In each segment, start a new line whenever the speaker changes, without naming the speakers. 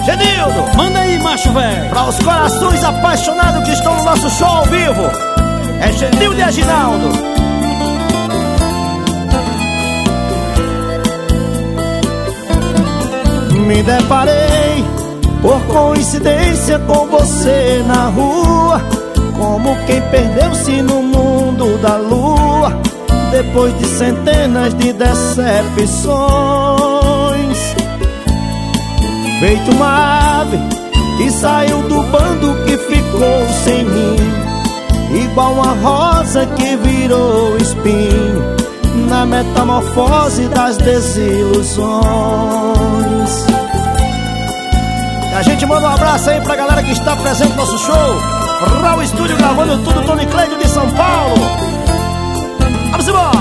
Genildo,
manda aí, macho velho.
pra os corações apaixonados que estão no nosso show ao vivo, é Genildo e Aginaldo. Me deparei por coincidência com você na rua, como quem perdeu-se no mundo da lua, depois de centenas de decepções. Feito uma ave que saiu do bando que ficou sem mim, igual uma rosa que virou espinho na metamorfose das desilusões. E a gente manda um abraço aí pra galera que está presente no nosso show. Raul Estúdio gravando tudo, Tony Cleiton de São Paulo. Vamos embora!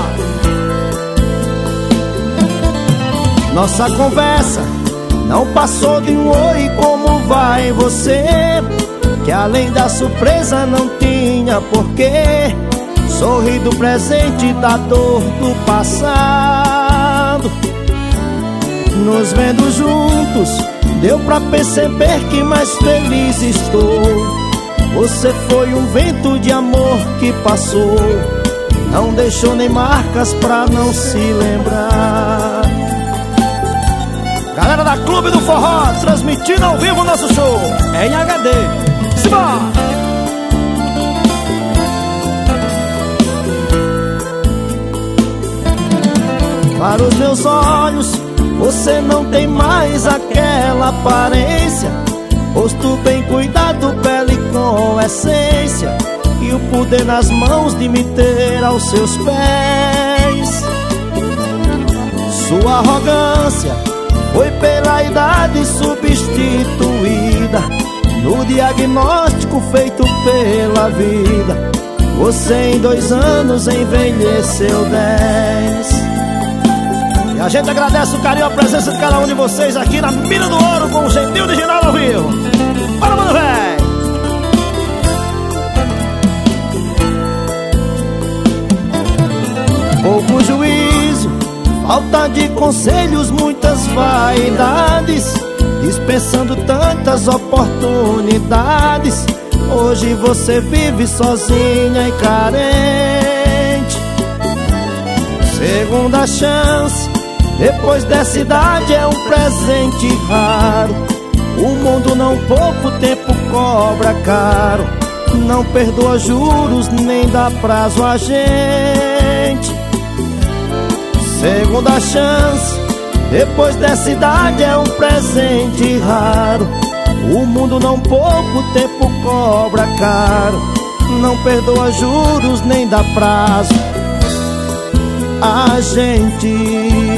Nossa conversa não passou de um oi, como vai você? Que além da surpresa não tinha porquê. Sorri do presente e da dor do passado. Nos vendo juntos, deu pra perceber que mais feliz estou. Você foi um vento de amor que passou, não deixou nem marcas pra não se lembrar. Galera da Clube do Forró, transmitindo ao vivo o nosso show.
É em HD.
Simbora! Para os meus olhos, você não tem mais aquela aparência, rosto bem cuidado, pele com essência, e o poder nas mãos de me ter aos seus pés. Sua arrogância foi pela idade substituída no diagnóstico feito pela vida. Você em 2 anos envelheceu 10. E a gente agradece o carinho e a presença de cada um de vocês aqui na Mina do Ouro com o Genildo e Aginaldo ao vivo. Bora, mano, véi! Pouco juízo, falta de conselhos, muitas vaidades, dispensando tantas oportunidades. Hoje você vive sozinha e carente. Segunda chance, depois dessa idade, é um presente raro. O mundo não pouco tempo cobra caro, não perdoa juros nem dá prazo a gente. Segunda chance, depois dessa idade, é um presente raro. O mundo não pouco tempo cobra caro, não perdoa juros nem dá prazo a gente.